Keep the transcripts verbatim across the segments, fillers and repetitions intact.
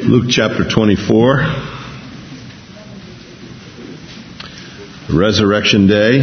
Luke chapter twenty-four, Resurrection Day.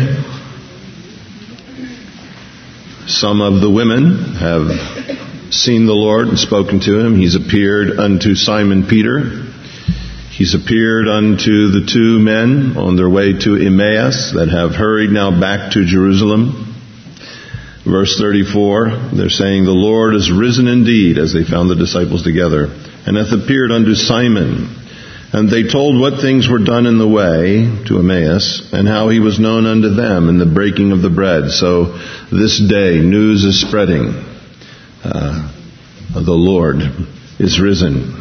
Some of the women have seen the Lord and spoken to him. He's appeared unto Simon Peter. He's appeared unto the two men on their way to Emmaus that have hurried now back to Jerusalem. Verse thirty-four, they're saying, "The Lord is risen indeed," as they found the disciples together, "and hath appeared unto Simon." And they told what things were done in the way to Emmaus, and how he was known unto them in the breaking of the bread. So this day news is spreading. Uh, the Lord is risen.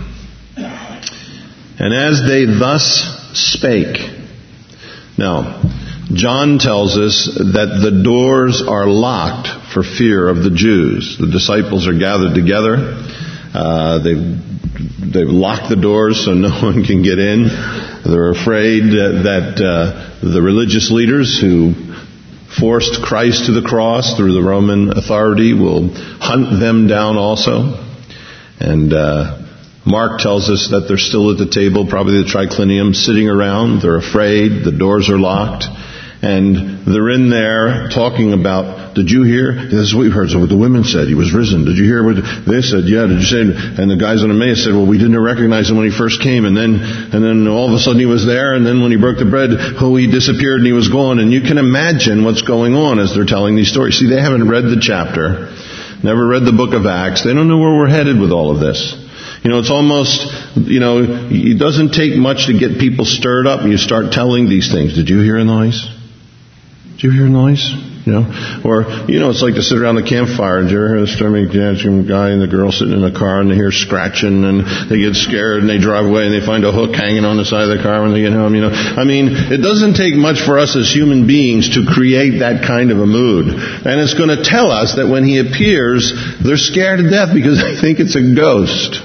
And as they thus spake. Now, John tells us that the doors are locked for fear of the Jews. The disciples are gathered together. Uh, they've, they've locked the doors so no one can get in. They're afraid that, that uh, the religious leaders who forced Christ to the cross through the Roman authority will hunt them down also. And uh, Mark tells us that they're still at the table, probably the triclinium, sitting around. They're afraid. The doors are locked. And they're in there talking about, "Did you hear? This is what we heard. So what the women said, he was risen. Did you hear what they said? Yeah, did you say?" And the guys on Emmaus said, "Well, we didn't recognize him when he first came. And then, and then all of a sudden he was there. And then when he broke the bread, oh, he disappeared and he was gone." And you can imagine what's going on as they're telling these stories. See, they haven't read the chapter, never read the book of Acts. They don't know where we're headed with all of this. You know, it's almost, you know, it doesn't take much to get people stirred up and you start telling these things. "Did you hear a noise? Did you hear a noise?" You know, or, you know, it's like to sit around the campfire and you hear the stormy guy and the girl sitting in the car and they hear scratching and they get scared and they drive away and they find a hook hanging on the side of the car when they get home, you know. I mean, it doesn't take much for us as human beings to create that kind of a mood. And it's going to tell us that when he appears, they're scared to death because they think it's a ghost.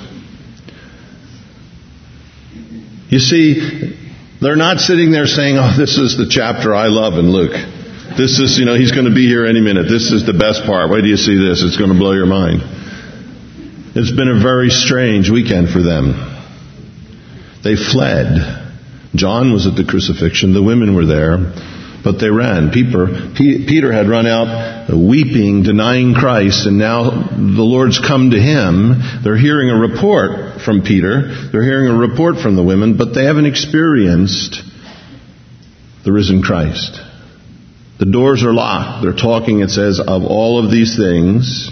You see, they're not sitting there saying, "Oh, this is the chapter I love in Luke. This is, you know, he's going to be here any minute. This is the best part. Wait till you see this. It's going to blow your mind." It's been a very strange weekend for them. They fled. John was at the crucifixion. The women were there, but they ran. Peter, Peter had run out weeping, denying Christ, and now the Lord's come to him. They're hearing a report from Peter. They're hearing a report from the women, but they haven't experienced the risen Christ. The doors are locked. They're talking, it says, of all of these things.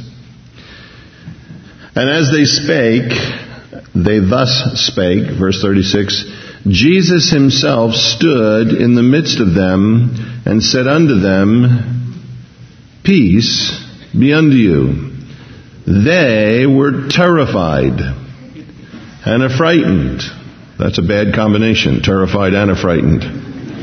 And as they spake, they thus spake, verse thirty-six, "Jesus himself stood in the midst of them and said unto them, Peace be unto you. They were terrified and affrighted." That's a bad combination, terrified and affrighted.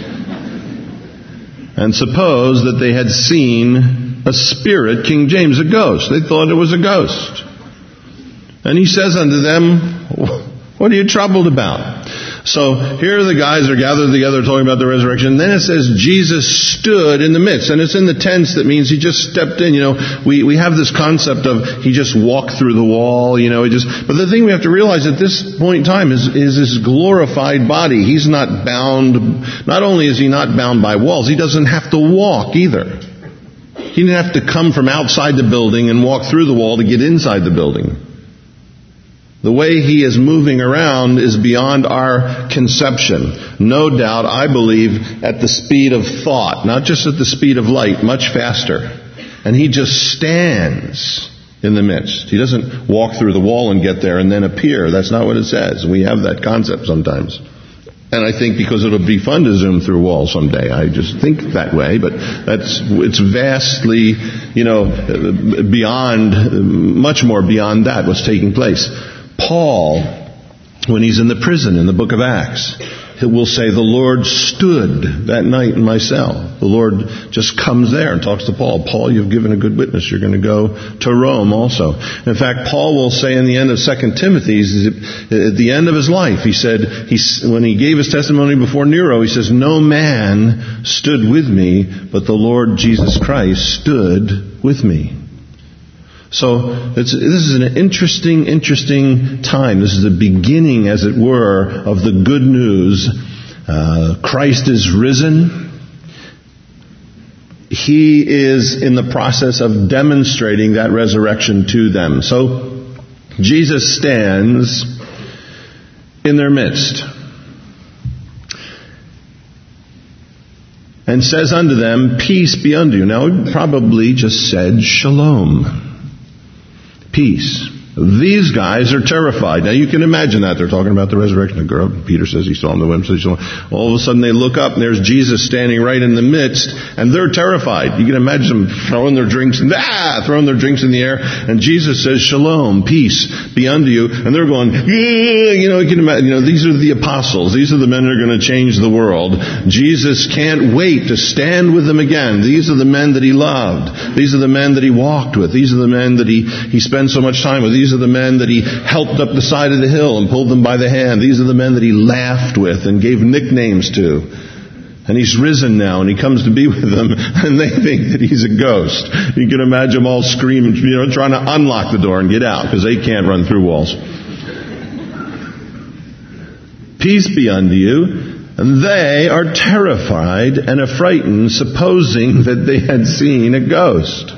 "And suppose that they had seen a spirit," King James, a ghost. They thought it was a ghost. "And he says unto them, What are you troubled about?" So here the guys are gathered together talking about the resurrection. And then it says Jesus stood in the midst. And it's in the tense that means he just stepped in. You know, we, we have this concept of he just walked through the wall. You know, he just. But the thing we have to realize at this point in time is, is his glorified body. He's not bound. Not only is he not bound by walls, he doesn't have to walk either. He didn't have to come from outside the building and walk through the wall to get inside the building. The way he is moving around is beyond our conception. No doubt, I believe, at the speed of thought, not just at the speed of light, much faster. And he just stands in the midst. He doesn't walk through the wall and get there and then appear. That's not what it says. We have that concept sometimes. And I think because it'll be fun to zoom through walls someday. I just think that way, but that's, it's vastly, you know, beyond, much more beyond that what's taking place. Paul, when he's in the prison in the book of Acts, he will say, "The Lord stood that night in my cell." The Lord just comes there and talks to Paul. "Paul, you've given a good witness. You're going to go to Rome also." In fact, Paul will say in the end of Second Timothy, at the end of his life, he said, he, when he gave his testimony before Nero, he says, "No man stood with me, but the Lord Jesus Christ stood with me." So it's, this is an interesting, interesting time. This is the beginning, as it were, of the good news. Uh, Christ is risen. He is in the process of demonstrating that resurrection to them. So Jesus stands in their midst and says unto them, peace be unto you. Now, he probably just said shalom. Peace. These guys are terrified. Now, you can imagine that. They're talking about the resurrection. The girl, Peter says he saw him. The women says he saw him. All of a sudden, they look up, and there's Jesus standing right in the midst, and they're terrified. You can imagine them throwing their drinks, and ah, throwing their drinks in the air, and Jesus says, shalom, peace be unto you. And they're going, you know, you can imagine, you know, these are the apostles. These are the men that are going to change the world. Jesus can't wait to stand with them again. These are the men that he loved. These are the men that he walked with. These are the men that he, he spent so much time with. These These are the men that he helped up the side of the hill and pulled them by the hand. These are the men that he laughed with and gave nicknames to. And he's risen now, and he comes to be with them, and they think that he's a ghost. You can imagine them all screaming, you know, trying to unlock the door and get out, because they can't run through walls. Peace be unto you. And they are terrified and affrighted, supposing that they had seen a ghost.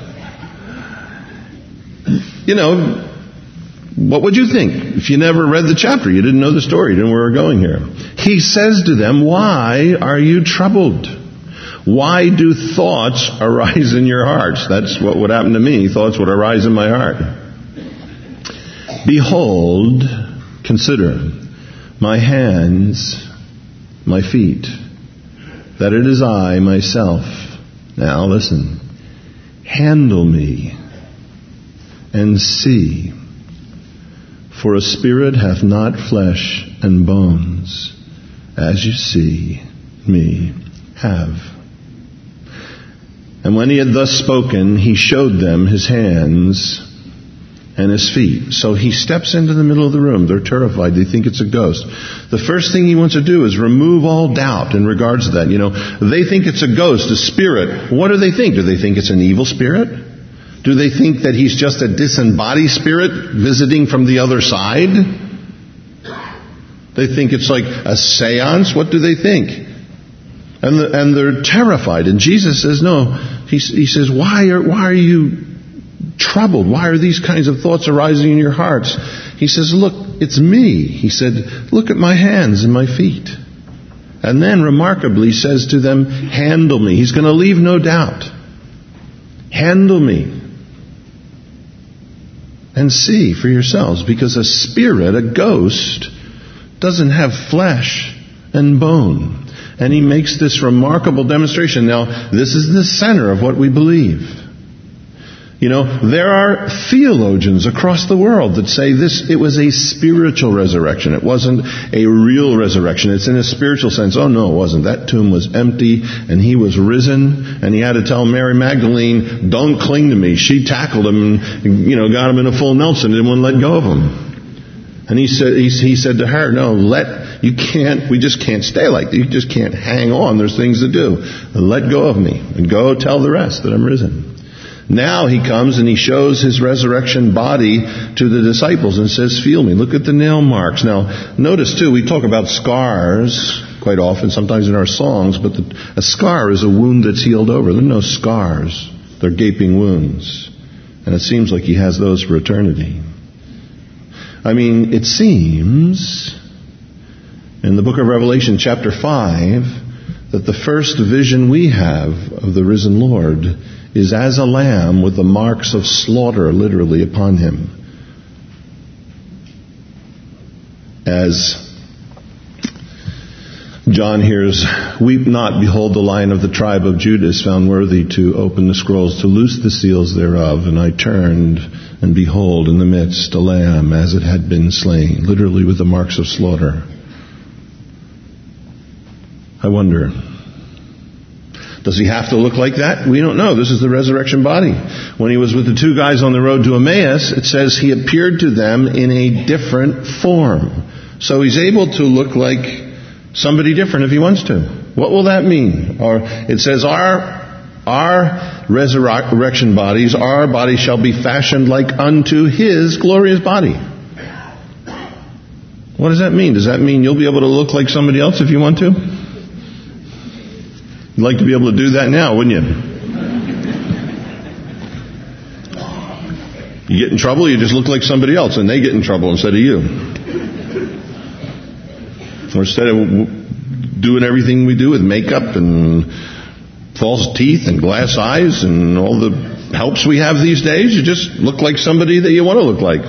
You know, what would you think if you never read the chapter? You didn't know the story. You didn't know where we're going here. He says to them, why are you troubled? Why do thoughts arise in your hearts? That's what would happen to me. Thoughts would arise in my heart. Behold, consider my hands, my feet, that it is I myself. Now listen. Handle me and see. For a spirit hath not flesh and bones, as you see me have. And when he had thus spoken, he showed them his hands and his feet. So he steps into the middle of the room. They're terrified. They think it's a ghost. The first thing he wants to do is remove all doubt in regards to that. You know, they think it's a ghost, a spirit. What do they think? Do they think it's an evil spirit? Do they think that he's just a disembodied spirit visiting from the other side? They think it's like a seance? What do they think? And the, and they're terrified. And Jesus says, no. He, he says, why are, why are you troubled? Why are these kinds of thoughts arising in your hearts? He says, look, it's me. He said, look at my hands and my feet. And then remarkably says to them, handle me. He's going to leave no doubt. Handle me. And see for yourselves, because a spirit, a ghost, doesn't have flesh and bone. And he makes this remarkable demonstration. Now, this is the center of what we believe. You know, there are theologians across the world that say this, it was a spiritual resurrection. It wasn't a real resurrection. It's in a spiritual sense. Oh no, it wasn't. That tomb was empty and he was risen, and he had to tell Mary Magdalene, don't cling to me. She tackled him and, you know, got him in a full Nelson and didn't want to let go of him. And he said, he, he said to her, no, let, you can't, we just can't stay like that. You just can't hang on. There's things to do. Let go of me and go tell the rest that I'm risen. Now he comes and he shows his resurrection body to the disciples and says, feel me. Look at the nail marks. Now, notice too, we talk about scars quite often, sometimes in our songs, but the, a scar is a wound that's healed over. There are no scars. They're gaping wounds. And it seems like he has those for eternity. I mean, it seems in the book of Revelation chapter five that the first vision we have of the risen Lord is as a lamb with the marks of slaughter literally upon him. As John hears, weep not, behold the Lion of the tribe of Judah is found worthy to open the scrolls, to loose the seals thereof. And I turned, and behold, in the midst a lamb as it had been slain, literally with the marks of slaughter. I wonder, does he have to look like that? We don't know. This is the resurrection body. When he was with the two guys on the road to Emmaus, it says he appeared to them in a different form. So he's able to look like somebody different if he wants to. What will that mean? Or it says our Our resurrection bodies, our bodies shall be fashioned like unto His glorious body. What does that mean? Does that mean you'll be able to look like somebody else if you want to? You'd like to be able to do that now, wouldn't you? You get in trouble, you just look like somebody else, and they get in trouble instead of you. Or instead of doing everything we do with makeup and false teeth and glass eyes and all the helps we have these days, you just look like somebody that you want to look like.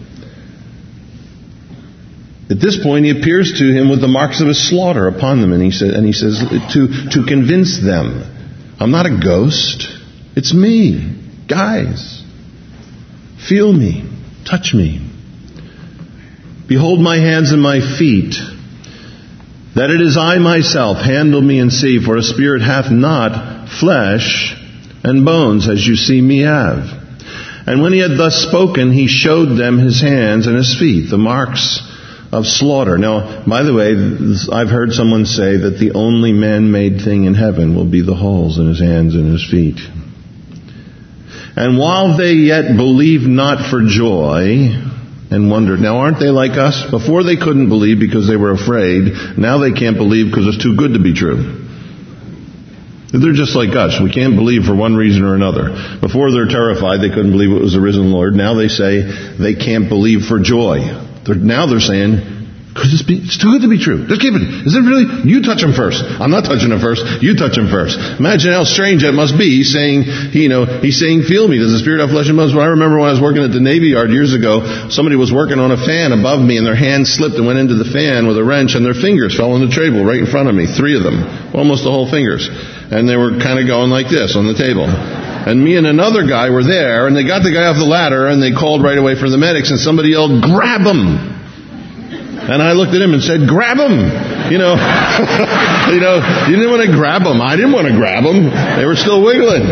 At this point, he appears to him with the marks of his slaughter upon them, and he says, and he says to to convince them, I'm not a ghost. It's me, guys. Feel me, touch me. Behold my hands and my feet, that it is I myself. Handle me and see, for a spirit hath not flesh and bones, as you see me have. And when he had thus spoken, he showed them his hands and his feet, the marks of slaughter. Now, by the way, I've heard someone say that the only man-made thing in heaven will be the holes in his hands and his feet. And while they yet believed not for joy and wondered. Now, aren't they like us? Before they couldn't believe because they were afraid. Now they can't believe because it's too good to be true. They're just like us. We can't believe for one reason or another. Before they're terrified, they couldn't believe it was the risen Lord. Now they say they can't believe for joy. They're, now they're saying, because it's, it's too good to be true. Just keep it. Is it really? You touch him first. I'm not touching him first. You touch him first. Imagine how strange that must be. He's saying, you know, he's saying, feel me. Does the Spirit have flesh and bones? Well, I remember when I was working at the Navy Yard years ago, somebody was working on a fan above me and their hand slipped and went into the fan with a wrench and their fingers fell on the table right in front of me. Three of them. Almost the whole fingers. And they were kind of going like this on the table. And me and another guy were there and they got the guy off the ladder and they called right away for the medics and somebody yelled, grab him! And I looked at him and said, grab him! You know, you know, you didn't want to grab him. I didn't want to grab him. They were still wiggling.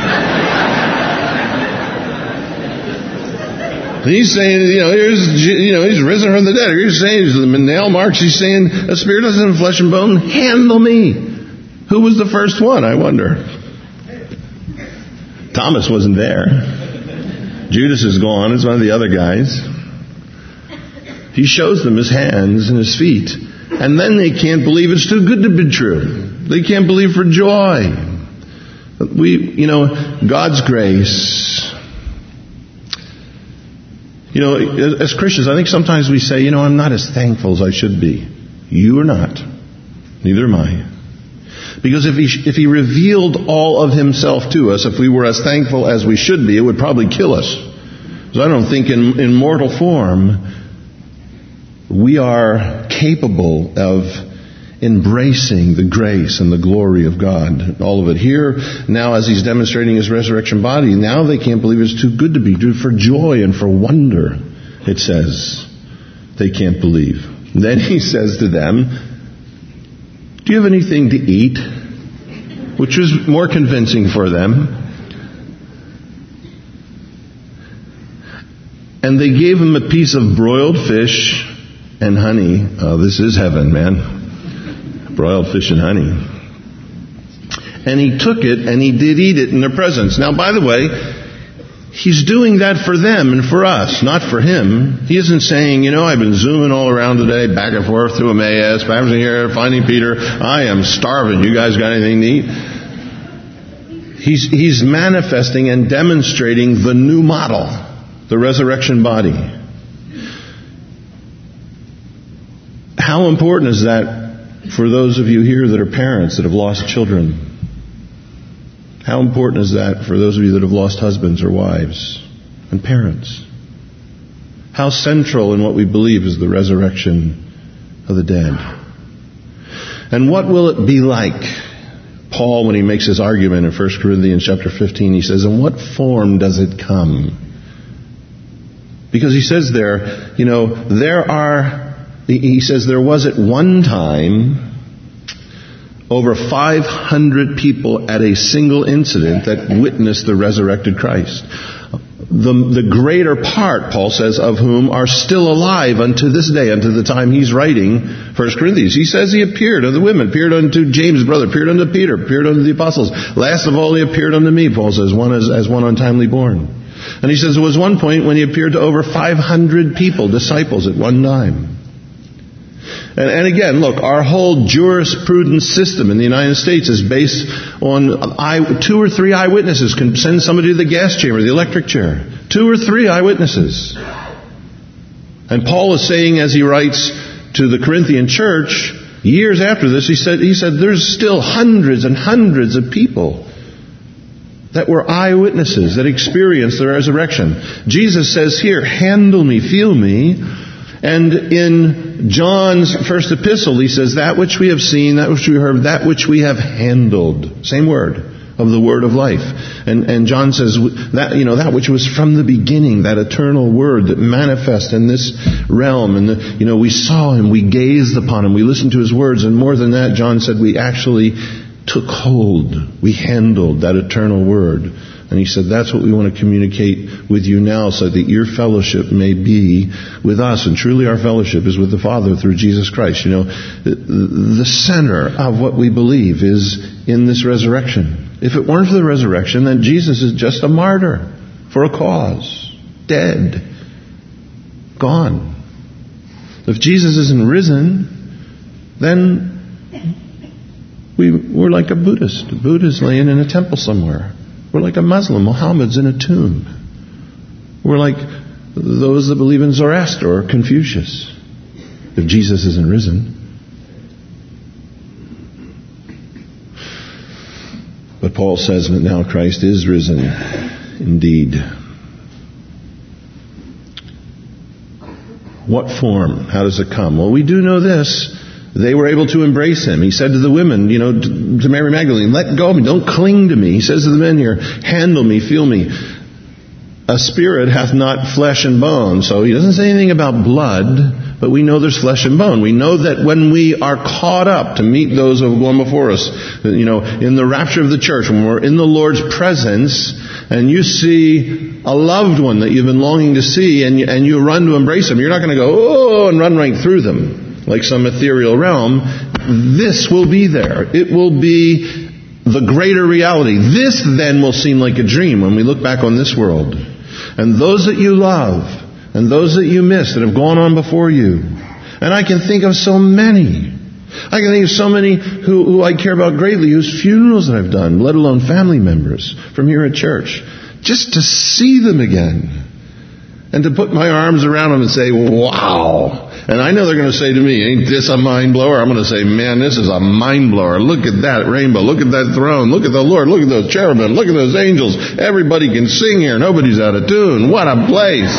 He's saying, you know, here's, you know, he's risen from the dead. He's saying, he's the nail marks. He's saying, a spirit doesn't have flesh and bone. Handle me. Who was the first one, I wonder? Thomas wasn't there. Judas is gone. It's one of the other guys. He shows them his hands and his feet. And then they can't believe it's too good to be true. They can't believe for joy. We, you know, God's grace. You know, as Christians, I think sometimes we say, you know, I'm not as thankful as I should be. You are not. Neither am I. Because if he, if he revealed all of himself to us, if we were as thankful as we should be, it would probably kill us. Because I don't think in, in mortal form we are capable of embracing the grace and the glory of God. All of it. Here, now as he's demonstrating his resurrection body, now they can't believe it's too good to be true. For joy and for wonder, it says, they can't believe. Then he says to them, do you have anything to eat? Which was more convincing for them. And they gave him a piece of broiled fish and honey. Oh, this is heaven, man. Broiled fish and honey. And he took it and he did eat it in their presence. Now, by the way, he's doing that for them and for us, not for him. He isn't saying, you know, I've been zooming all around today, back and forth through Emmaus, back and here, finding Peter. I am starving. You guys got anything to eat? He's, he's manifesting and demonstrating the new model, the resurrection body. How important is that for those of you here that are parents that have lost children? How important is that for those of you that have lost husbands or wives and parents? How central in what we believe is the resurrection of the dead? And what will it be like? Paul, when he makes his argument in First Corinthians chapter fifteen, he says, in what form does it come? Because he says there, you know, there are, he says there was at one time over five hundred people at a single incident that witnessed the resurrected Christ. the, the greater part, Paul says, of whom are still alive unto this day, unto the time he's writing First Corinthians. He says he appeared unto the women, appeared unto James' brother, appeared unto Peter, appeared unto the apostles. Last of all, he appeared unto me, Paul says, one as, as one untimely born. And he says there was one point when he appeared to over five hundred people, disciples, at one time. And, and again, look, our whole jurisprudence system in the United States is based on eye, two or three eyewitnesses can send somebody to the gas chamber, the electric chair. Two or three eyewitnesses. And Paul is saying, as he writes to the Corinthian church, years after this, he said, he said, there's still hundreds and hundreds of people that were eyewitnesses that experienced the resurrection. Jesus says here, handle me, feel me. And in John's first epistle, he says, that which we have seen, that which we heard, that which we have handled. Same word, of the word of life. And, and John says, that, you know, that which was from the beginning, that eternal word that manifests in this realm. And, the, you know, we saw him, we gazed upon him, we listened to his words. And more than that, John said, we actually took hold, we handled that eternal word. And he said, that's what we want to communicate with you now so that your fellowship may be with us. And truly our fellowship is with the Father through Jesus Christ. You know, the center of what we believe is in this resurrection. If it weren't for the resurrection, then Jesus is just a martyr for a cause. Dead. Gone. If Jesus isn't risen, then we, we're like a Buddhist. A Buddha's laying in a temple somewhere. We're like a Muslim. Muhammad's in a tomb. We're like those that believe in Zoroaster or Confucius. If Jesus isn't risen. But Paul says that now Christ is risen indeed. What form? How does it come? Well, we do know this. They were able to embrace him. He said to the women, you know, to Mary Magdalene, let go of me, don't cling to me. He says to the men here, handle me, feel me. A spirit hath not flesh and bone. So he doesn't say anything about blood, but we know there's flesh and bone. We know that when we are caught up to meet those who have gone before us, you know, in the rapture of the church, when we're in the Lord's presence, and you see a loved one that you've been longing to see, and you, and you run to embrace them, you're not going to go, oh, and run right through them like some ethereal realm. This will be there. It will be the greater reality. This then will seem like a dream when we look back on this world. And those that you love, and those that you miss that have gone on before you. And I can think of so many. I can think of so many who, who I care about greatly, whose funerals that I've done, let alone family members from here at church. Just to see them again. And to put my arms around them and say, wow. And I know they're going to say to me, ain't this a mind blower? I'm going to say, man, this is a mind blower. Look at that rainbow. Look at that throne. Look at the Lord. Look at those cherubim. Look at those angels. Everybody can sing here. Nobody's out of tune. What a place.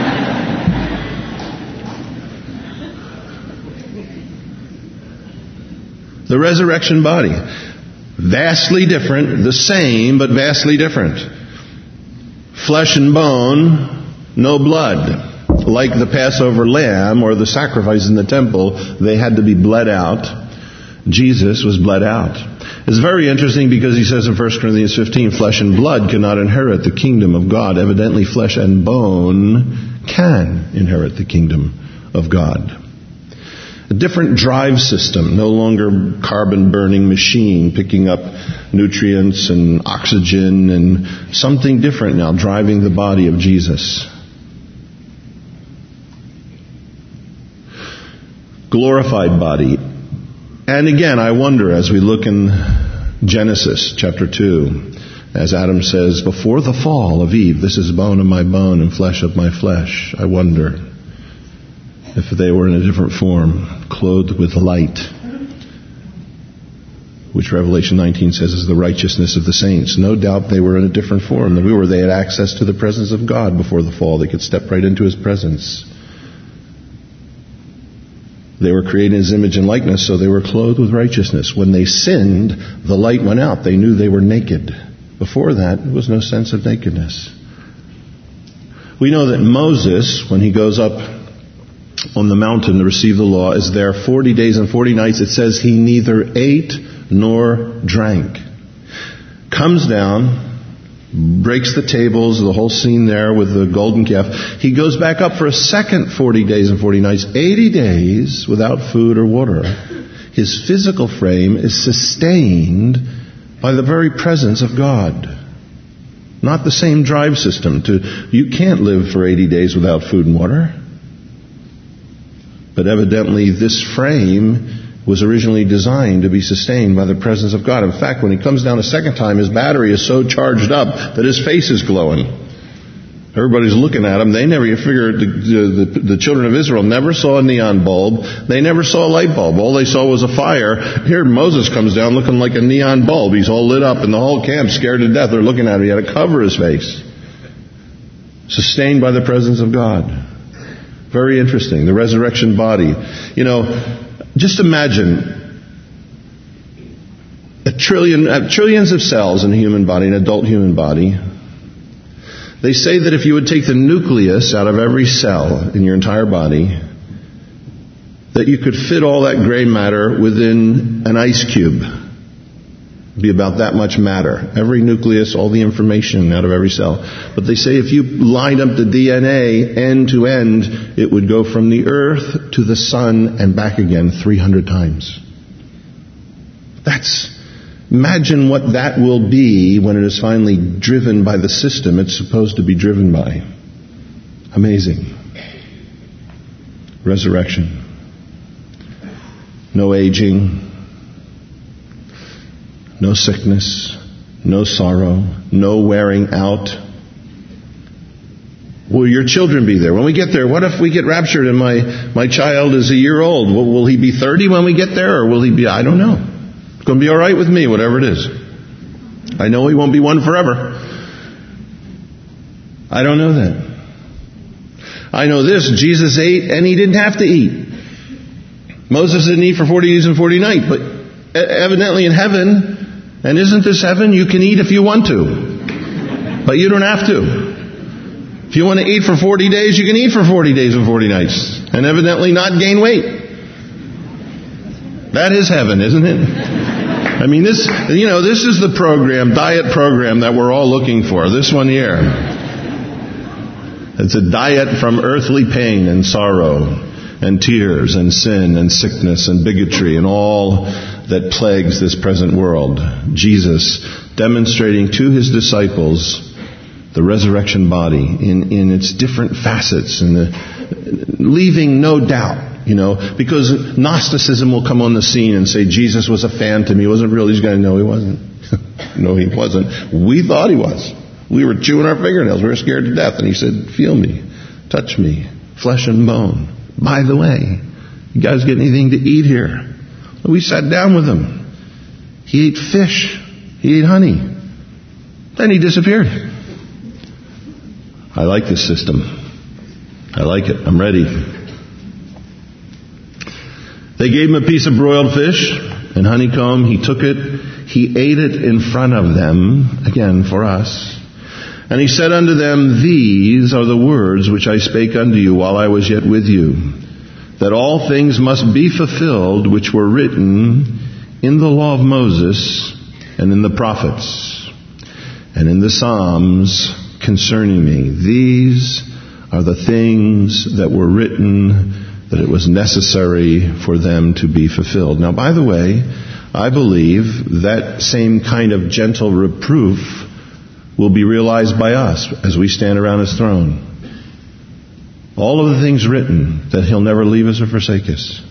The resurrection body. Vastly different. The same, but vastly different. Flesh and bone. No blood. Like the Passover lamb or the sacrifice in the temple, they had to be bled out. Jesus was bled out. It's very interesting because he says in First Corinthians fifteen, flesh and blood cannot inherit the kingdom of God. Evidently, flesh and bone can inherit the kingdom of God. A different drive system, no longer carbon-burning machine picking up nutrients and oxygen, and something different now driving the body of Jesus. Glorified body. And again, I wonder as we look in Genesis chapter two, as Adam says, before the fall of Eve, this is bone of my bone and flesh of my flesh. I wonder if they were in a different form, clothed with light, which Revelation nineteen says is the righteousness of the saints. No doubt they were in a different form than we were. They had access to the presence of God before the fall. They could step right into His presence. They were created in His image and likeness, so they were clothed with righteousness. When they sinned, the light went out. They knew they were naked. Before that, there was no sense of nakedness. We know that Moses, when he goes up on the mountain to receive the law, is there forty days and forty nights. It says he neither ate nor drank. Comes down, breaks the tables, the whole scene there with the golden calf. He goes back up for a second forty days and forty nights, eighty days without food or water. His physical frame is sustained by the very presence of God. Not the same drive system. To you can't live for eighty days without food and water. But evidently this frame was originally designed to be sustained by the presence of God. In fact, when he comes down a second time, his battery is so charged up that his face is glowing. Everybody's looking at him. They never figured, the, the, the children of Israel never saw a neon bulb. They never saw a light bulb. All they saw was a fire. Here Moses comes down looking like a neon bulb. He's all lit up, and the whole camp scared to death. They're looking at him. He had to cover his face. Sustained by the presence of God. Very interesting. The resurrection body. You know, just imagine a trillion, uh, trillions of cells in a human body, an adult human body. They say that if you would take the nucleus out of every cell in your entire body, that you could fit all that gray matter within an ice cube. It'd be about that much matter. Every nucleus, all the information out of every cell. But they say if you lined up the D N A end to end, it would go from the earth to the sun and back again three hundred times. That's, imagine what that will be when it is finally driven by the system it's supposed to be driven by. Amazing. Resurrection. No aging. No sickness, no sorrow, no wearing out. Will your children be there? When we get there, what if we get raptured and my, my child is a year old? Will, will he be thirty when we get there, or will he be, I don't know. It's going to be all right with me, whatever it is. I know he won't be one forever. I don't know that. I know this, Jesus ate and he didn't have to eat. Moses didn't eat for forty days and forty nights, but evidently in heaven, and isn't this heaven? You can eat if you want to. But you don't have to. If you want to eat for forty days, you can eat for forty days and forty nights. And evidently not gain weight. That is heaven, isn't it? I mean, this, you know, this is the program, diet program that we're all looking for. This one here. It's a diet from earthly pain and sorrow and tears and sin and sickness and bigotry and all that plagues this present world. Jesus demonstrating to his disciples the resurrection body in, in its different facets, and the, leaving no doubt, you know, because Gnosticism will come on the scene and say Jesus was a phantom. He wasn't real. These guys, no, he wasn't. No, he wasn't. We thought he was. We were chewing our fingernails. We were scared to death. And he said, feel me, touch me, flesh and bone. By the way, you guys get anything to eat here? We sat down with him. He ate fish. He ate honey. Then he disappeared. I like this system. I like it. I'm ready. They gave him a piece of broiled fish and honeycomb. He took it. He ate it in front of them, again for us. And he said unto them, these are the words which I spake unto you while I was yet with you, that all things must be fulfilled which were written in the law of Moses and in the prophets and in the Psalms concerning me. These are the things that were written, that it was necessary for them to be fulfilled. Now, by the way, I believe that same kind of gentle reproof will be realized by us as we stand around his throne. All of the things written, that he'll never leave us or forsake us.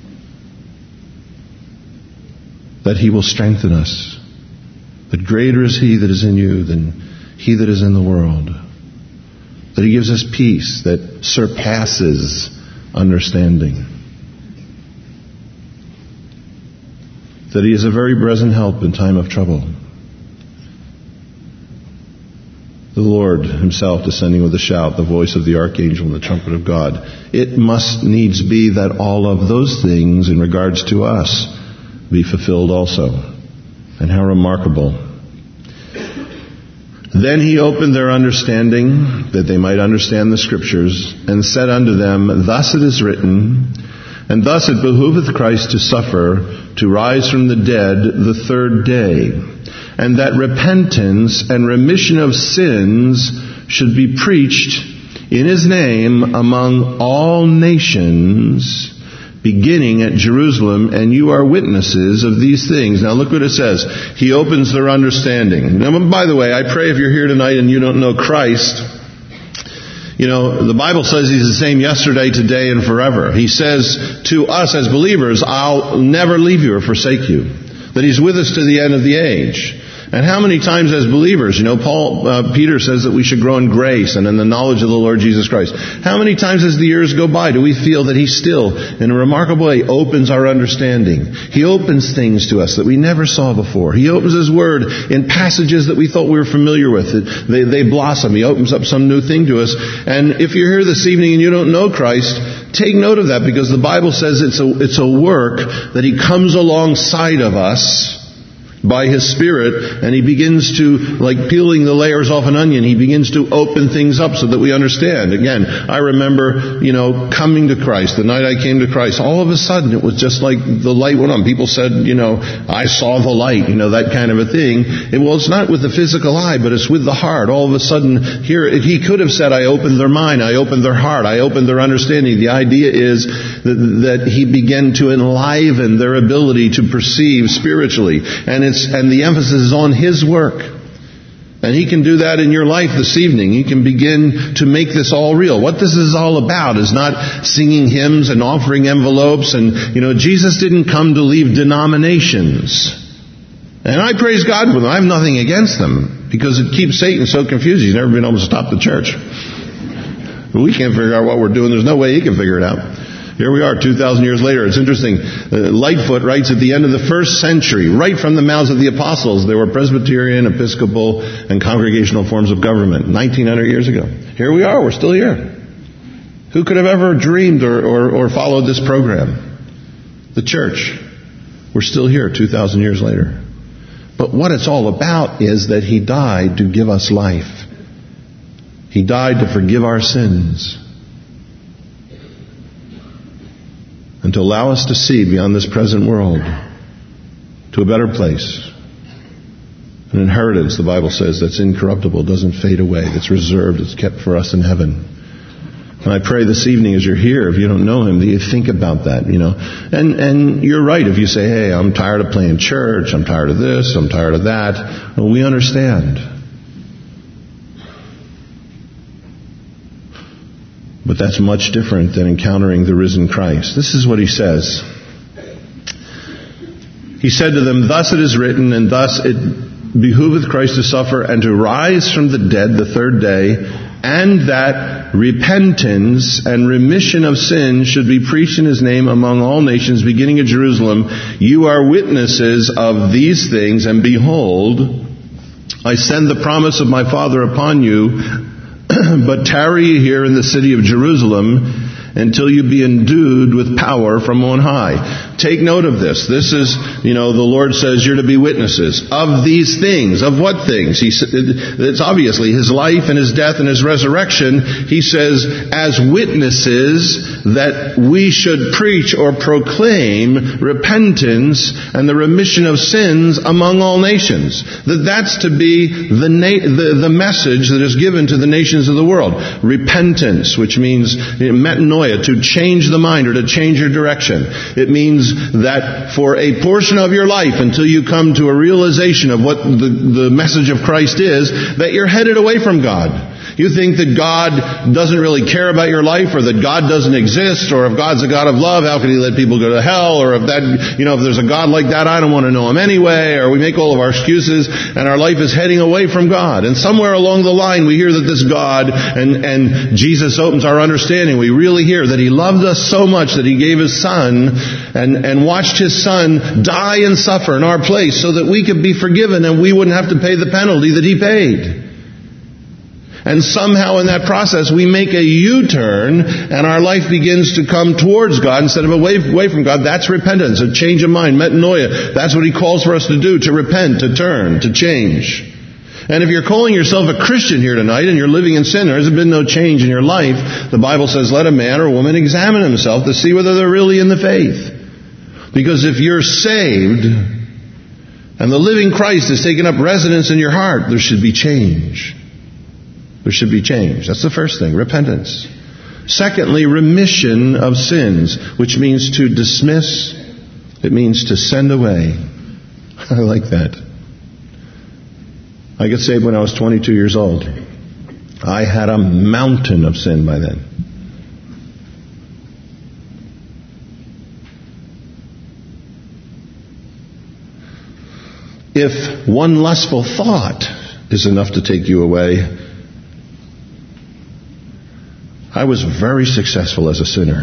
That he will strengthen us. That greater is he that is in you than he that is in the world. That he gives us peace that surpasses understanding. That he is a very present help in time of trouble. The Lord himself descending with a shout, the voice of the archangel and the trumpet of God. It must needs be that all of those things in regards to us be fulfilled also. And how remarkable. Then he opened their understanding, that they might understand the Scriptures, and said unto them, thus it is written, and thus it behooveth Christ to suffer, to rise from the dead the third day, and that repentance and remission of sins should be preached in His name among all nations, beginning at Jerusalem, and you are witnesses of these things. Now look what it says. He opens their understanding. Now, by the way, I pray if you're here tonight and you don't know Christ, you know, the Bible says He's the same yesterday, today, and forever. He says to us as believers, I'll never leave you or forsake you. That He's with us to the end of the age. And how many times as believers, you know, Paul, uh, Peter says that we should grow in grace and in the knowledge of the Lord Jesus Christ. How many times as the years go by do we feel that He still, in a remarkable way, opens our understanding? He opens things to us that we never saw before. He opens His Word in passages that we thought we were familiar with. They, they blossom. He opens up some new thing to us. And if you're here this evening and you don't know Christ, take note of that, because the Bible says it's a, it's a work that He comes alongside of us by His Spirit, and He begins to, like peeling the layers off an onion, He begins to open things up so that we understand. Again, I remember, you know, coming to Christ, the night I came to Christ, all of a sudden it was just like the light went on. People said, you know, I saw the light, you know, that kind of a thing. It, well, it's not with the physical eye, but it's with the heart. All of a sudden, here, He could have said, I opened their mind, I opened their heart, I opened their understanding. The idea is that, that He began to enliven their ability to perceive spiritually. And it's And the emphasis is on His work. And He can do that in your life this evening. He can begin to make this all real. What this is all about is not singing hymns and offering envelopes. And, you know, Jesus didn't come to leave denominations. And I praise God for them. I have nothing against them, because it keeps Satan so confused. He's never been able to stop the church. But we can't figure out what we're doing. There's no way he can figure it out. Here we are, two thousand years later. It's interesting. Uh, Lightfoot writes at the end of the first century, right from the mouths of the apostles, there were Presbyterian, Episcopal, and congregational forms of government, nineteen hundred years ago. Here we are. We're still here. Who could have ever dreamed or, or, or followed this program? The church. We're still here two thousand years later. But what it's all about is that He died to give us life. He died to forgive our sins, and to allow us to see beyond this present world to a better place. An inheritance, the Bible says, that's incorruptible, doesn't fade away, that's reserved, it's kept for us in heaven. And I pray this evening as you're here, if you don't know Him, that you think about that, you know. And and you're right if you say, hey, I'm tired of playing church, I'm tired of this, I'm tired of that. Well, we understand. But that's much different than encountering the risen Christ. This is what He says. He said to them, thus it is written, and thus it behooveth Christ to suffer and to rise from the dead the third day, and that repentance and remission of sins should be preached in His name among all nations, beginning at Jerusalem. You are witnesses of these things, and behold, I send the promise of my Father upon you, but tarry ye here in the city of Jerusalem until you be endued with power from on high. Take note of this. This is, you know, the Lord says you're to be witnesses of these things. Of what things? He said, it's obviously His life and His death and His resurrection. He says, as witnesses that we should preach or proclaim repentance and the remission of sins among all nations. That that's to be the, na- the, the message that is given to the nations of the world. Repentance, which means metanoia, to change the mind or to change your direction. It means that for a portion of your life, until you come to a realization of what the, the message of Christ is, that you're headed away from God. You think that God doesn't really care about your life, or that God doesn't exist, or if God's a God of love, how can He let people go to hell? Or if that, you know, if there's a God like that, I don't want to know Him anyway. Or we make all of our excuses, and our life is heading away from God. And somewhere along the line, we hear that this God and, and Jesus opens our understanding. We really hear that He loved us so much that He gave His Son and, and watched His Son die and suffer in our place so that we could be forgiven and we wouldn't have to pay the penalty that He paid. And somehow in that process we make a U-turn and our life begins to come towards God instead of away, away from God. That's repentance, a change of mind, metanoia. That's what He calls for us to do, to repent, to turn, to change. And if you're calling yourself a Christian here tonight and you're living in sin, there hasn't been no change in your life, the Bible says let a man or woman examine himself to see whether they're really in the faith. Because if you're saved, and the living Christ has taken up residence in your heart, there should be change. There should be change. That's the first thing, repentance. Secondly, remission of sins, which means to dismiss. It means to send away. I like that. I got saved when I was twenty-two years old. I had a mountain of sin by then. If one lustful thought is enough to take you away, I was very successful as a sinner.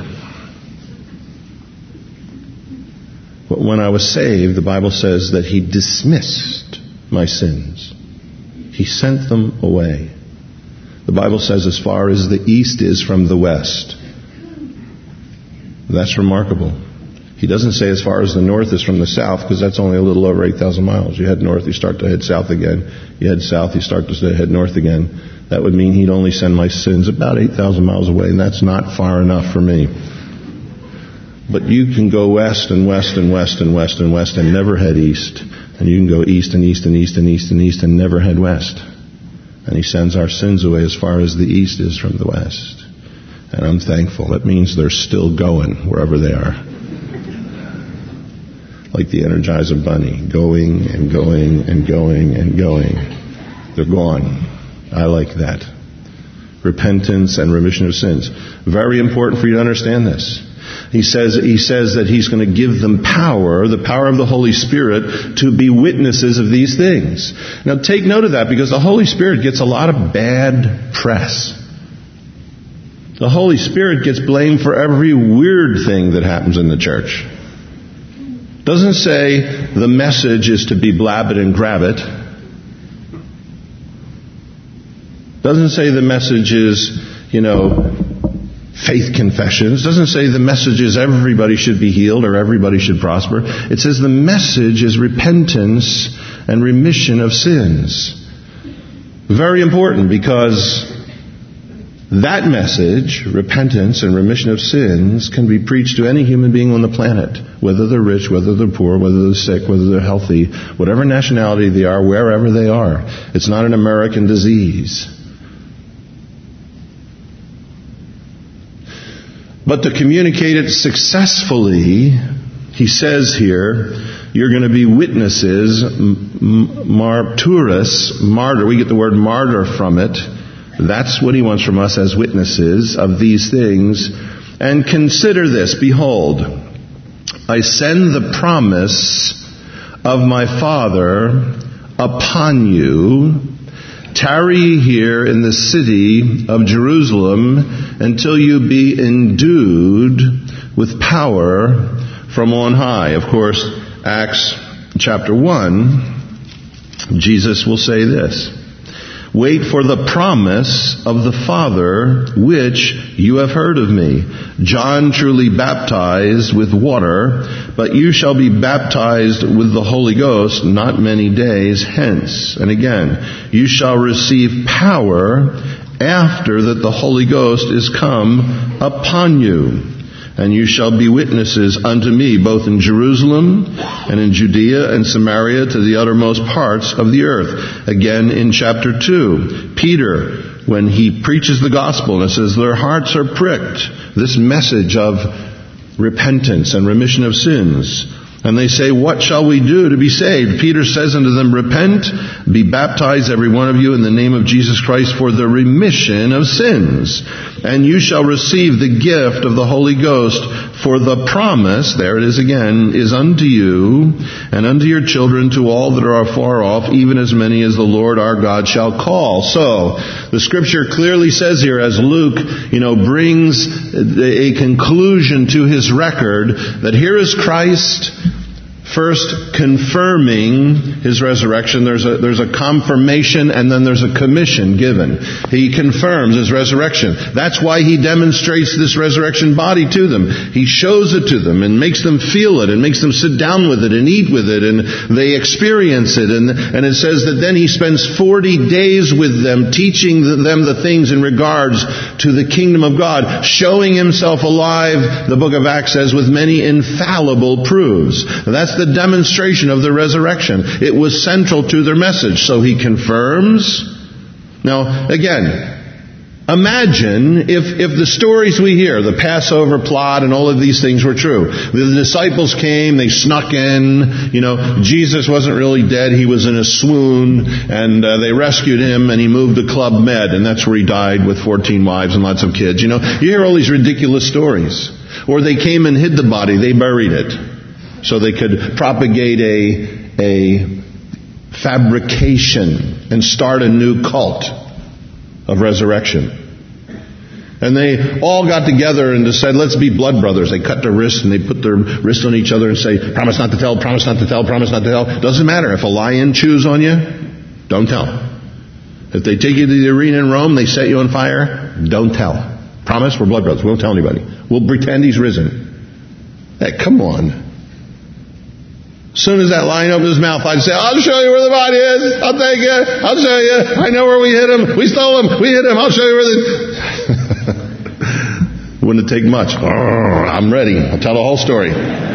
But when I was saved, the Bible says that He dismissed my sins. He sent them away. The Bible says as far as the east is from the west. That's remarkable. He doesn't say as far as the north is from the south, because that's only a little over eight thousand miles. You head north, you start to head south again. You head south, you start to head north again. That would mean He'd only send my sins about eight thousand miles away, and that's not far enough for me. But you can go west and west and west and west and west and never head east. And you can go east and east and east and east and east and never head west. And He sends our sins away as far as the east is from the west. And I'm thankful. That means they're still going wherever they are. Like the Energizer Bunny, going and going and going and going. They're gone. I like that. Repentance and remission of sins. Very important for you to understand this. He says, he says that He's going to give them power, the power of the Holy Spirit, to be witnesses of these things. Now take note of that, because the Holy Spirit gets a lot of bad press. The Holy Spirit gets blamed for every weird thing that happens in the church. Doesn't say the message is to be blab it and grab it. Doesn't say the message is, you know, faith confessions. Doesn't say the message is everybody should be healed or everybody should prosper. It says the message is repentance and remission of sins. Very important, because that message, repentance and remission of sins, can be preached to any human being on the planet, whether they're rich, whether they're poor, whether they're sick, whether they're healthy, whatever nationality they are, wherever they are. It's not an American disease. But to communicate it successfully, he says here, you're going to be witnesses, martyrs, martyr. We get the word martyr from it. That's what he wants from us as witnesses of these things. And consider this, behold, I send the promise of my Father upon you. Tarry here in the city of Jerusalem until you be endued with power from on high. Of course, Acts chapter one, Jesus will say this. Wait for the promise of the Father, which you have heard of me. John truly baptized with water, but you shall be baptized with the Holy Ghost not many days hence. And again, you shall receive power after that the Holy Ghost is come upon you. And you shall be witnesses unto me, both in Jerusalem and in Judea and Samaria to the uttermost parts of the earth. Again, in chapter two, Peter, when he preaches the gospel, and it says their hearts are pricked, this message of repentance and remission of sins. And they say, what shall we do to be saved? Peter says unto them, repent, be baptized every one of you in the name of Jesus Christ for the remission of sins. And you shall receive the gift of the Holy Ghost, for the promise, there it is again, is unto you and unto your children, to all that are afar off, even as many as the Lord our God shall call. So, the scripture clearly says here, as Luke, you know, brings a conclusion to his record, that here is Christ first confirming his resurrection. There's a, there's a confirmation and then there's a commission given. He confirms his resurrection. That's why he demonstrates this resurrection body to them. He shows it to them and makes them feel it and makes them sit down with it and eat with it, and they experience it. And, and it says that then he spends forty days with them, teaching them the things in regards to the kingdom of God, showing himself alive, the book of Acts says, with many infallible proofs. That's That's the demonstration of the resurrection. It was central to their message. So he confirms. Now, again, imagine if, if the stories we hear, the Passover plot and all of these things were true. The disciples came, they snuck in, you know, Jesus wasn't really dead, he was in a swoon, and uh, they rescued him and he moved to Club Med, and that's where he died with fourteen wives and lots of kids. You know, you hear all these ridiculous stories. Or they came and hid the body, they buried it, so they could propagate a, a fabrication and start a new cult of resurrection. And they all got together and just said, let's be blood brothers. They cut their wrists and they put their wrist on each other and say, promise not to tell, promise not to tell, promise not to tell. Doesn't matter. If a lion chews on you, don't tell. If they take you to the arena in Rome, they set you on fire, don't tell. Promise, we're blood brothers. We won't tell anybody. We'll pretend he's risen. Hey, come on. As soon as that lion opened his mouth, I'd say, I'll show you where the body is. I'll take you. I'll show you. I know where we hid him. We stole him. We hid him. I'll show you where the... Wouldn't take much. I'm ready. I'll tell the whole story.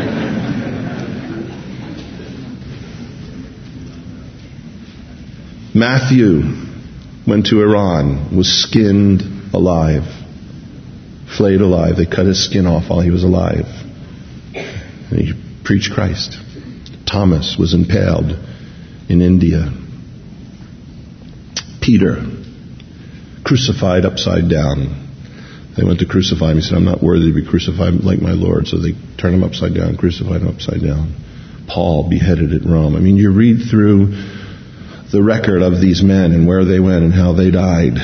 Matthew went to Iran, was skinned alive, flayed alive. They cut his skin off while he was alive. And he preached Christ. Thomas was impaled in India. Peter, crucified upside down. They went to crucify him. He said, I'm not worthy to be crucified like my Lord. So they turned him upside down, crucified him upside down. Paul, beheaded at Rome. I mean, you read through the record of these men and where they went and how they died.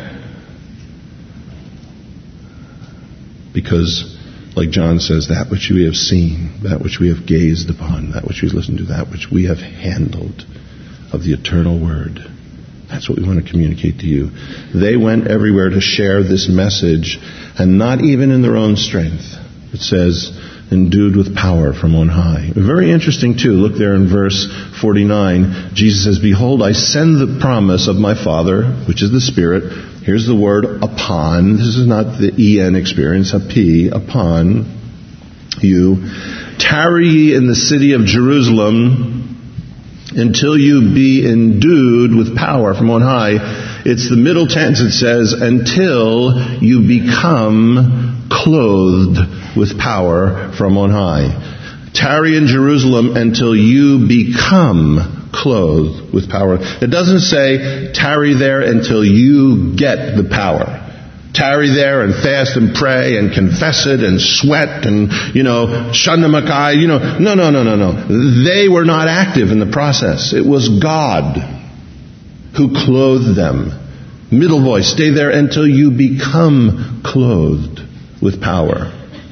Because, like John says, that which we have seen, that which we have gazed upon, that which we have listened to, that which we have handled of the eternal word. That's what we want to communicate to you. They went everywhere to share this message, and not even in their own strength. It says, endued with power from on high. Very interesting too. Look there in verse forty-nine. Jesus says, behold, I send the promise of my Father, which is the Spirit. Here's the word upon. This is not the en experience, a p, upon you. Tarry ye in the city of Jerusalem until you be endued with power from on high. It's the middle tense. It says, until you become clothed with power from on high. Tarry in Jerusalem until you become clothed with power. It doesn't say tarry there until you get the power. Tarry there and fast and pray and confess it and sweat and, you know, shandamakai, you know. No, no, no, no, no. They were not active in the process. It was God who clothed them. Middle voice, stay there until you become clothed with power.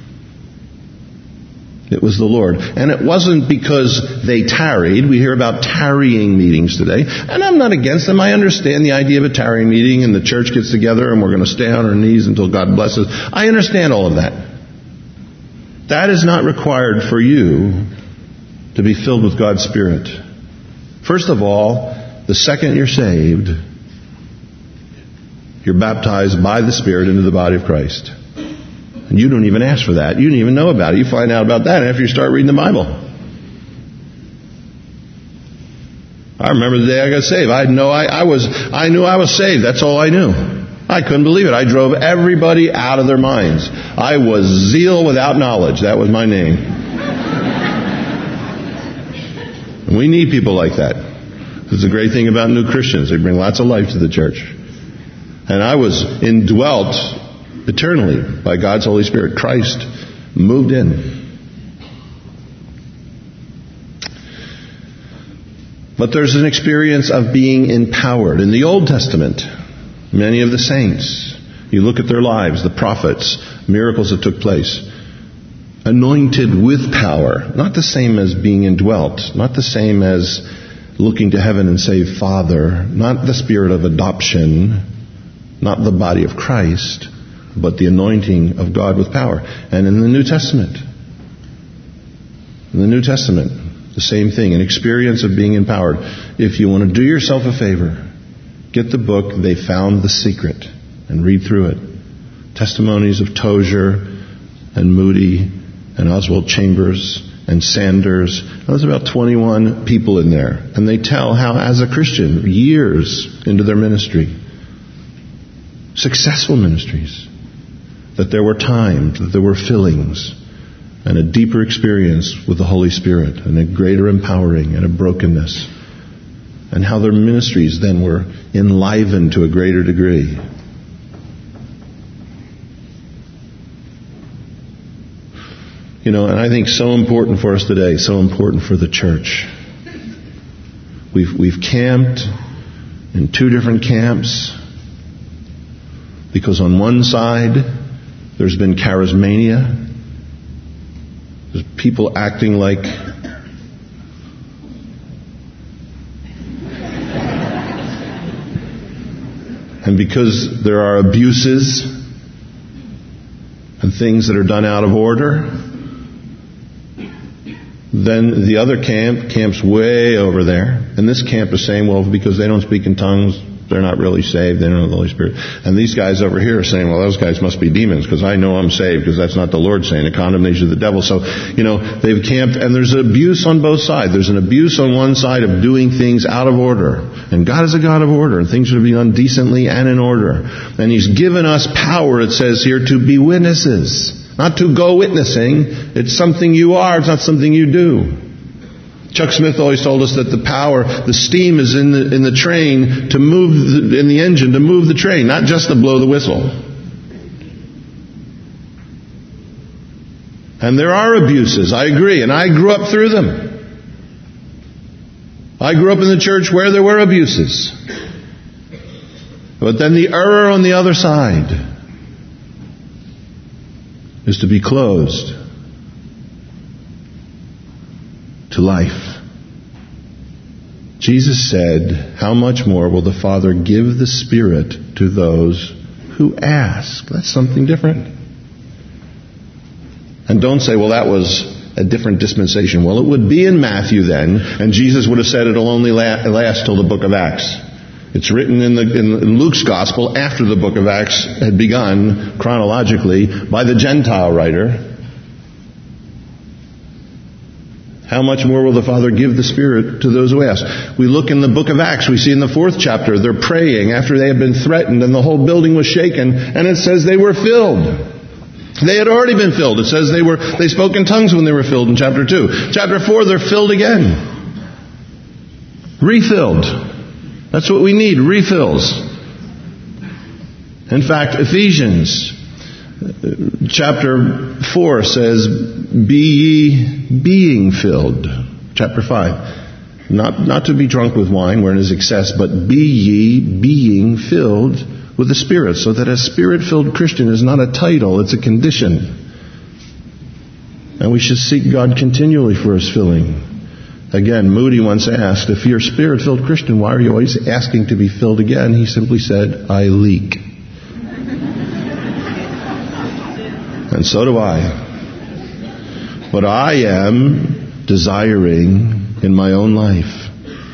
It was the Lord. And it wasn't because they tarried. We hear about tarrying meetings today. And I'm not against them. I understand the idea of a tarrying meeting and the church gets together and we're going to stay on our knees until God blesses. I understand all of that. That is not required for you to be filled with God's Spirit. First of all, the second you're saved, you're baptized by the Spirit into the body of Christ. And you don't even ask for that. You don't even know about it. You find out about that after you start reading the Bible. I remember the day I got saved. I know I, I was I knew I was saved. That's all I knew. I couldn't believe it. I drove everybody out of their minds. I was zeal without knowledge. That was my name. And we need people like that. This is the great thing about new Christians. They bring lots of life to the church. And I was indwelt eternally by God's Holy Spirit. Christ moved in. But there's an experience of being empowered. In the Old Testament, many of the saints, you look at their lives, the prophets, miracles that took place, anointed with power. Not the same as being indwelt. Not the same as looking to heaven and say, Father. Not the spirit of adoption. Not the body of Christ, but the anointing of God with power. And in the New Testament, in the New Testament, the same thing, an experience of being empowered. If you want to do yourself a favor, get the book, They Found the Secret, and read through it. Testimonies of Tozer and Moody and Oswald Chambers and Sanders. There's about twenty-one people in there. And they tell how, as a Christian, years into their ministry, successful ministries, that there were times, that there were fillings, and a deeper experience with the Holy Spirit, and a greater empowering and a brokenness, and how their ministries then were enlivened to a greater degree. You know, and I think so important for us today, so important for the church. We've we've camped in two different camps because on one side there's been charismania. There's people acting like and because there are abuses and things that are done out of order, then the other camp, camp's way over there. And this camp is saying, well, because they don't speak in tongues, they're not really saved. They don't know the Holy Spirit. And these guys over here are saying, well, those guys must be demons because I know I'm saved because that's not the Lord saying. The condemnation of the devil. So, you know, they've camped and there's abuse on both sides. There's an abuse on one side of doing things out of order. And God is a God of order and things are to be done decently and in order. And He's given us power, it says here, to be witnesses. Not to go witnessing. It's something you are. It's not something you do. Chuck Smith always told us that the power, the steam is in the, in the train to move, the, in the engine to move the train, not just to blow the whistle. And there are abuses, I agree, and I grew up through them. I grew up in the church where there were abuses. But then the error on the other side is to be closed to life. Jesus said, how much more will the Father give the Spirit to those who ask? That's something different. And don't say, well, that was a different dispensation. Well, it would be in Matthew then, and Jesus would have said it'll only last till the book of Acts. It's written in, the, in Luke's Gospel after the book of Acts had begun chronologically by the Gentile writer. How much more will the Father give the Spirit to those who ask? We look in the book of Acts. We see in the fourth chapter, they're praying after they had been threatened and the whole building was shaken. And it says they were filled. They had already been filled. It says they were they spoke in tongues when they were filled in chapter two. Chapter four, they're filled again. Refilled. That's what we need, refills. In fact, Ephesians chapter four says, be ye being filled. Chapter five. Not, not to be drunk with wine wherein is excess, but be ye being filled with the Spirit. So that a Spirit-filled Christian is not a title, it's a condition. And we should seek God continually for His filling. Again, Moody once asked, if you're a Spirit-filled Christian, why are you always asking to be filled again? He simply said, I leak. And so do I. But I am desiring in my own life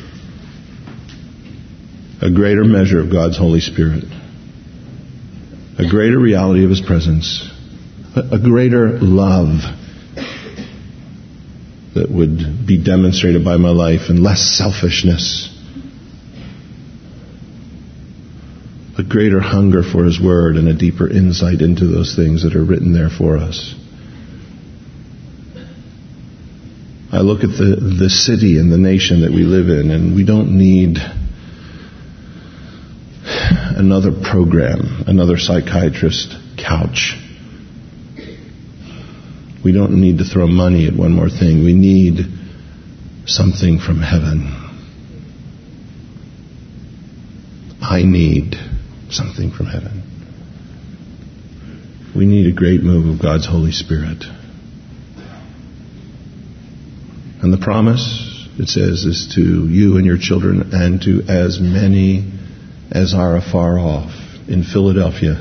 a greater measure of God's Holy Spirit, a greater reality of His presence, a greater love that would be demonstrated by my life, and less selfishness, a greater hunger for His Word and a deeper insight into those things that are written there for us. I look at the, the city and the nation that we live in, and we don't need another program, another psychiatrist couch. We don't need to throw money at one more thing. We need something from heaven. I need something from heaven. We need a great move of God's Holy Spirit. And the promise, it says, is to you and your children and to as many as are afar off. In Philadelphia,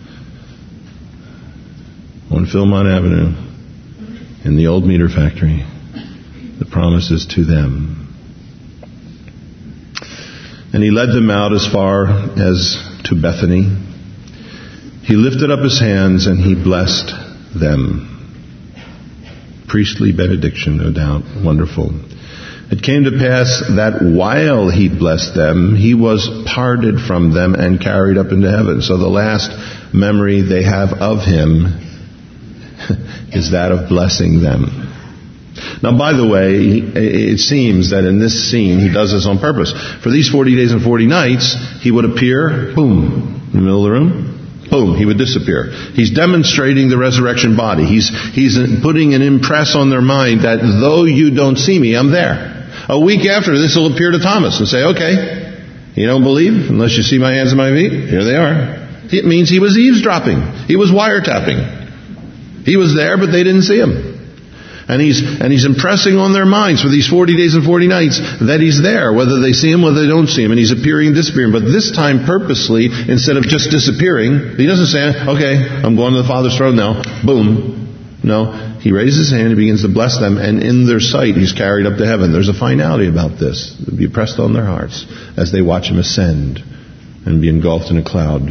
on Philmont Avenue, in the old meter factory, the promise is to them. And He led them out as far as to Bethany. He lifted up His hands and He blessed them. priestly benediction, no doubt. Wonderful. It came to pass that while he blessed them, he was parted from them and carried up into heaven. So the last memory they have of him is that of blessing them. Now, by the way, it seems that in this scene, he does this on purpose. For these forty days and forty nights, he would appear, boom, in the middle of the room, boom, he would disappear. He's demonstrating the resurrection body. He's, he's putting an impress on their mind that though you don't see me, I'm there. A week after, this will appear to Thomas and say, okay, you don't believe unless you see my hands and my feet? Here they are. It means he was eavesdropping. He was wiretapping. He was there, but they didn't see him. And he's, and he's impressing on their minds for these forty days and forty nights that he's there, whether they see him, whether they don't see him. And he's appearing and disappearing. But this time purposely, instead of just disappearing, he doesn't say, okay, I'm going to the Father's throne now. Boom. No, he raises his hand and begins to bless them, and in their sight he's carried up to heaven. There's a finality about this. It'll be pressed on their hearts as they watch him ascend and be engulfed in a cloud.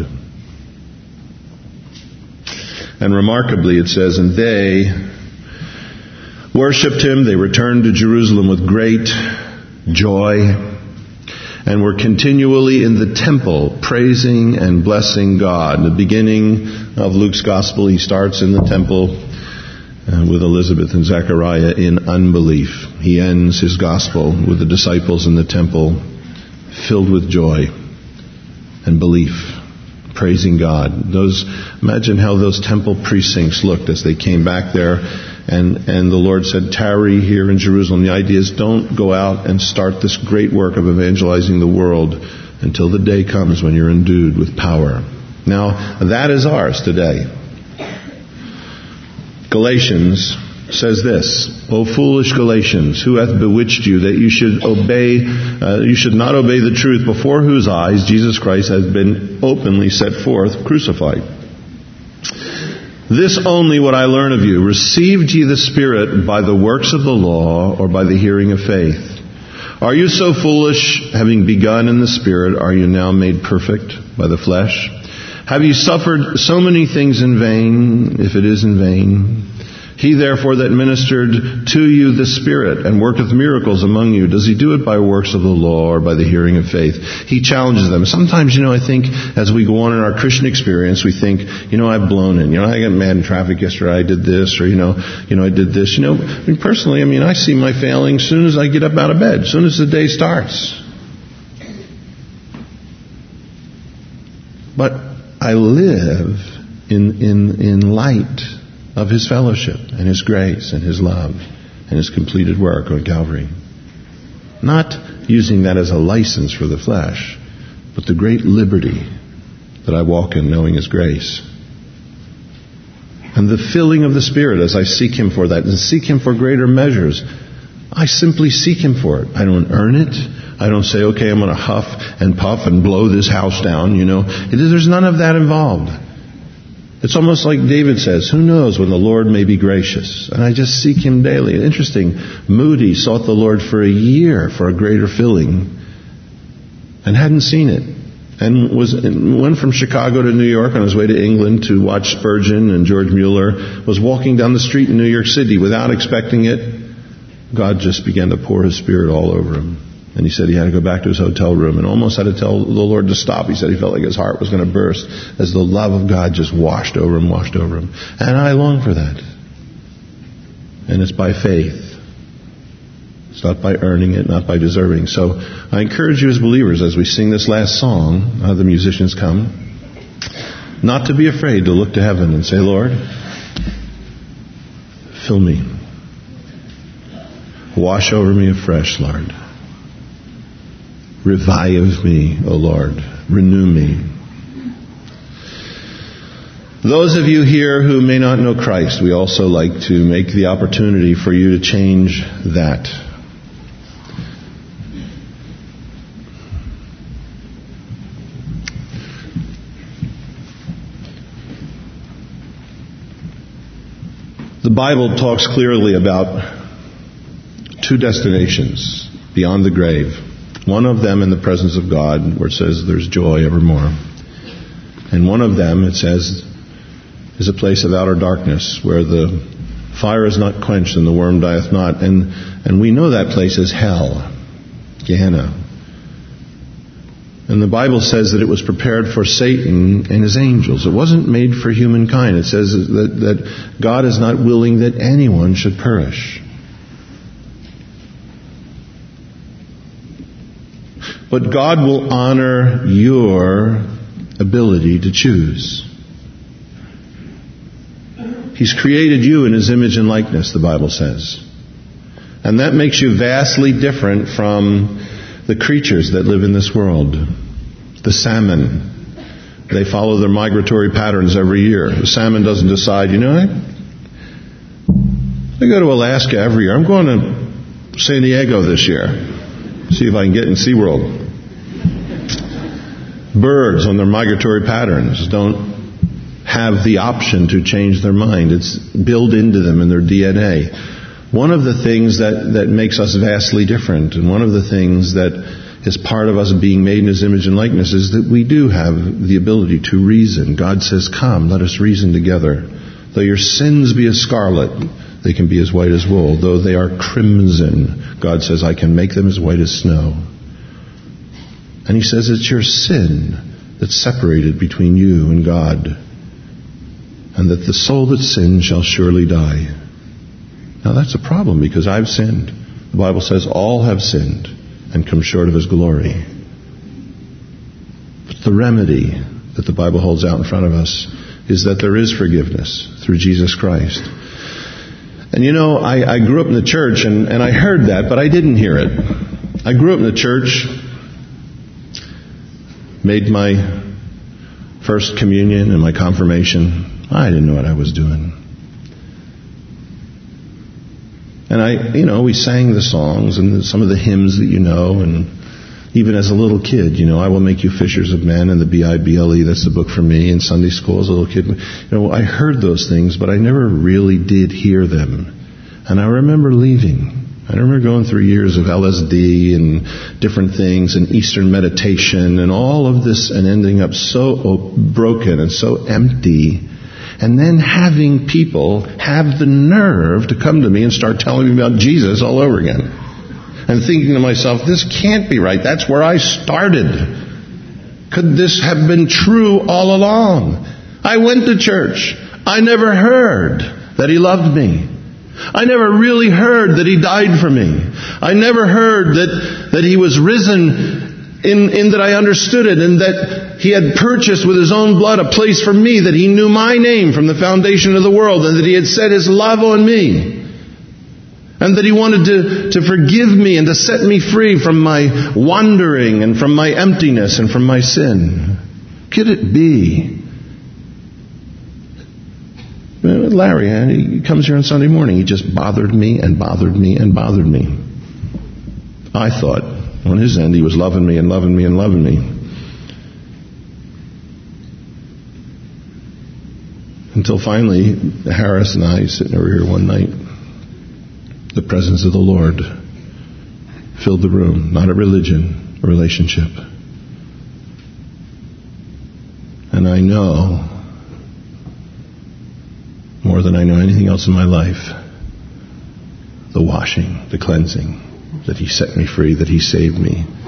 And remarkably it says, and they worshipped him, they returned to Jerusalem with great joy, and were continually in the temple praising and blessing God. In the beginning of Luke's gospel, he starts in the temple uh, with Elizabeth and Zechariah in unbelief. He ends his gospel with the disciples in the temple filled with joy and belief, praising God. Those, imagine how those temple precincts looked as they came back there. And, and the Lord said, tarry here in Jerusalem. The idea is don't go out and start this great work of evangelizing the world until the day comes when you're endued with power. Now, that is ours today. Galatians says this, O foolish Galatians, who hath bewitched you that you should obey, uh, you should not obey the truth, before whose eyes Jesus Christ has been openly set forth, crucified. This only would I learn of you. Received ye the Spirit by the works of the law or by the hearing of faith? Are you so foolish, having begun in the Spirit, are you now made perfect by the flesh? Have you suffered so many things in vain, if it is in vain? He therefore that ministered to you the Spirit and worketh miracles among you, does he do it by works of the law or by the hearing of faith? He challenges them. Sometimes, you know, I think as we go on in our Christian experience, we think, you know, I've blown in. You know, I got mad in traffic yesterday, I did this, or, you know, you know, I did this. You know, I mean, personally, I mean, I see my failings as soon as I get up out of bed, as soon as the day starts. But I live in, in, in light of his fellowship and his grace and his love and his completed work on Calvary. Not using that as a license for the flesh, but the great liberty that I walk in knowing his grace. And the filling of the Spirit as I seek him for that and seek him for greater measures. I simply seek him for it. I don't earn it. I don't say, okay, I'm going to huff and puff and blow this house down, you know. There's none of that involved. It's almost like David says, who knows when the Lord may be gracious? And I just seek him daily. Interesting, Moody sought the Lord for a year for a greater filling and hadn't seen it. And was went from Chicago to New York on his way to England to watch Spurgeon and George Mueller, was walking down the street in New York City without expecting it. God just began to pour his Spirit all over him. And he said he had to go back to his hotel room and almost had to tell the Lord to stop. He said he felt like his heart was going to burst as the love of God just washed over him, washed over him. And I long for that. And it's by faith. It's not by earning it, not by deserving. So I encourage you as believers, as we sing this last song, uh, the musicians come, not to be afraid to look to heaven and say, Lord, fill me. Wash over me afresh, Lord. Revive me, O Lord. Renew me. Those of you here who may not know Christ, we also like to make the opportunity for you to change that. The Bible talks clearly about two destinations beyond the grave. One of them in the presence of God, where it says there's joy evermore. And one of them, it says, is a place of outer darkness, where the Fire is not quenched and the worm dieth not. And, and we know that place as hell, Gehenna. And the Bible says that it was prepared for Satan and his angels. It wasn't made for humankind. It says that, that God is not willing that anyone should perish. But God will honor your ability to choose. He's created you in His image and likeness, the Bible says. And that makes you vastly different from the creatures that live in this world. The salmon, they follow their migratory patterns every year. The salmon doesn't decide, you know, I, I go to Alaska every year. I'm going to San Diego this year. See if I can get in SeaWorld. Birds on their migratory patterns don't have the option to change their mind. It's built into them in their D N A. One of the things that, that makes us vastly different, and one of the things that is part of us being made in His image and likeness, is that we do have the ability to reason. God says, come, let us reason together. Though your sins be as scarlet, they can be as white as wool. Though they are crimson, God says, I can make them as white as snow. And He says it's your sin that's separated between you and God, and that the soul that sins shall surely die. Now that's a problem, because I've sinned. The Bible says all have sinned and come short of His glory. But the remedy that the Bible holds out in front of us is that there is forgiveness through Jesus Christ. And you know, I, I grew up in the church, and, and I heard that, but I didn't hear it. I grew up in the church, made my first communion and my confirmation. I didn't know what I was doing. And I, you know, we sang the songs and some of the hymns that you know, and even as a little kid, you know, I will make you fishers of men, and the B I B L E, that's the book for me, in Sunday school as a little kid. You know, I heard those things, but I never really did hear them. And I remember leaving. I remember going through years of L S D and different things and Eastern meditation and all of this, and ending up so broken and so empty. And then having people have the nerve to come to me and start telling me about Jesus all over again. And thinking to myself, this can't be right. That's where I started. Could this have been true all along? I went to church. I never heard that He loved me. I never really heard that He died for me. I never heard that, that He was risen in, in that I understood it, and that He had purchased with His own blood a place for me, that He knew my name from the foundation of the world, and that He had set His love on me, and that He wanted to, to forgive me and to set me free from my wandering and from my emptiness and from my sin. Could it be? Larry, he comes here on Sunday morning. He just bothered me and bothered me and bothered me. I thought on his end he was loving me and loving me and loving me. Until finally, Harris and I, sitting over here one night, the presence of the Lord filled the room. Not a religion, a relationship. And I know, more than I know anything else in my life, the washing, the cleansing, that He set me free, that He saved me,